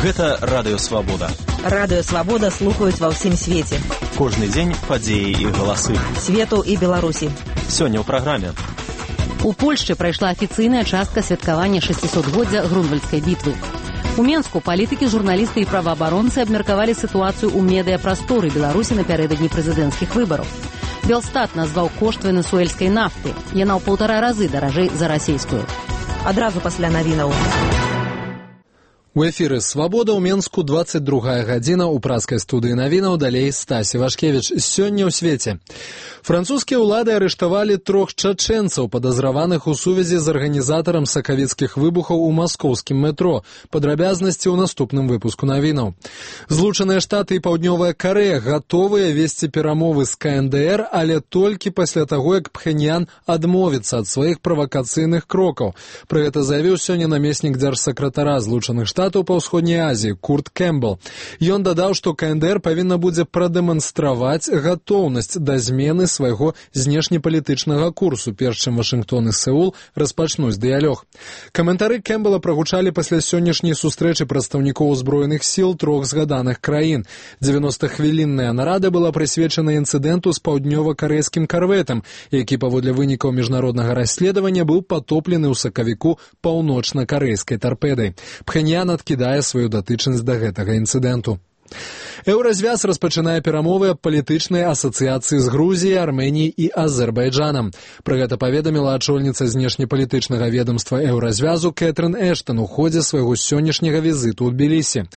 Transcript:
Гэта Радыё Свабода. Радыё Свабода слухаюць ва ўсім свеце. Кожны дзень падзеі і галасы. Свету і Беларусі. Сёння ў праграме. У Польшчы прайшла афіцыйная частка святкавання 600-годдзя Грунвальдскай бітвы. У Менску палітыкі, журналісты і праваабаронцы абмеркавалі сітуацыю ў медыяпрасторы Беларусі напярэдадні прэзідэнцкіх выбараў. Белстат назваў кошт венесуэльскай нафты. Яна ў 1,5 разы даражэй за расійскую. Адразу пасля навінаў. У эфіры «Свабода» ў Менску 22 гадзіна, у праскай студыі навінаў, далей Стасі Вашкевіч. Сёння ў свеце. Французскія ўлады арыштавалі 3 чачэнцаў, падазраваных у сувязі з арганізатарам сакавіцкіх выбухаў у маскоўскім метро. Падрабязнасці ў наступным выпуску навінаў. Злучаныя Штаты і Паўднёвая Карэя гатовыя весці перамовы з КНДР, але толькі пасля таго, як Пхеньян адмовіцца ад сваіх правакацыйных крокаў. Пра гэта заявіў сёння намеснік дзяржсакратара Злучаных Штатаў па ўсходняй Азіі Курт Кэмпбелл. Ён дадаў, што КНДР павінна будзе прадэманстраваць гатоўнасць да змены свайго знешнепалітычнага курсу, перш чым Вашынгтон і Сеул распачнуць дыялог. Каментары Кэмпбелла прагучалі пасля сённяшняй сустрэчы прадстаўнікоў узброеных сіл 3 згаданых краін. 90-хвілінная нарада была прысвечана інцыдэнту з паўднёва-карэйскім карветам, які паводле вынікаў міжнароднага расследавання быў патоплены ў сакавіку паўночна-карэйскай тарпедай. Пхеньян адкідае сваю датычнасць да гэтага інцыдэнту. Еўразвяз распачынае перамовы аб палітычнай асацыяцыі з Грузіяй, Арменіяй і Азербайджанам. Пра гэта паведаміла ачольніца знешнепалітычнага ведамства Еўразвязу Кэтрын Эштан у ходзе свайго сённяшняга візіту ў Тбілісі.